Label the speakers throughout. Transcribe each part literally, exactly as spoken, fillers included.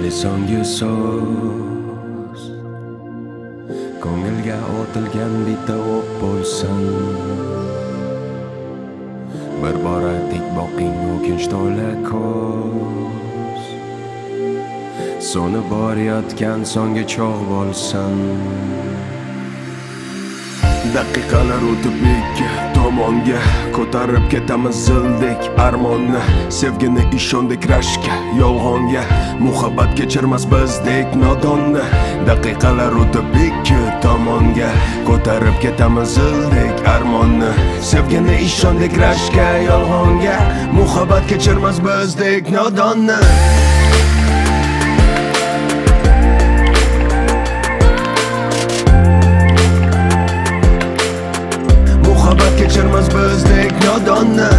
Speaker 1: mayli so'nggi so'z ko'ngilga otilgan bitta o'q bo'lsin. Bir bora tik boqing o'kinch to'la ko'z so'nib borayotgan so'nggi cho'g' bo'lsin. Daqiqalar o'tib ikki tomonga ko'tarib ketamiz zildek armonni, sevgini ishondik rashkka yolg'onga, muhabbat kechirmas bizdek nodonni. Daqiqalar o'tib ikki tomonga ko'tarib ketamiz zildek armonni, sevgini ishondik rashkka yolg'onga, muhabbat kechirmas bizdek nodonni. Kechirmas bizdek nodonni.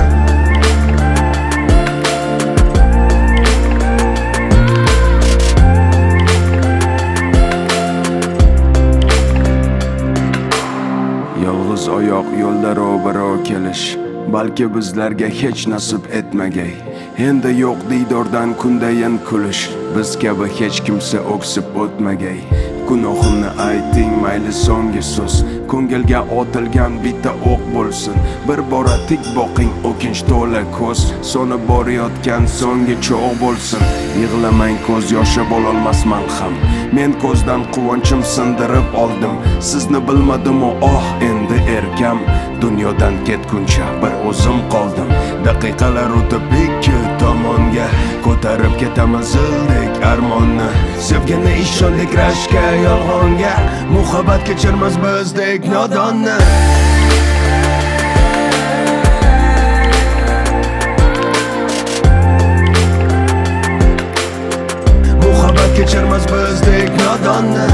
Speaker 1: Yolg'iz oyoq yo'lda ro-baro kelish balki bizlarga hech nasib etmagay. Endi yo'q diydordan kundayin kulish, biz kabi hech kimsa o'ksib o'tmagay. Gunohimni ayting mayli so'nggi so'z, ko'ngilga otilgan bitta o'q bo'lsin. Bir bora tik boqing o'kinch to'la ko'z, so'nib borayotgan so'nggi cho'g' bo'lsin. Yig'lamang ko'z yoshi bo'lolmas malham, men ko'zdan quvonchim sindirib oldim. Sizni bilmadim-u oh endi erkam, dunyodan ketguncha bir o'zim qoldim. Daqiqalar o'tib ikki tomonga ko'tarib ketamiz zildek armonni, sevgini ishondik rashkka yolg'onga, muhabbat kechirmas bizdek nodonni. Muhabbat kechirmas bizdek nodonni.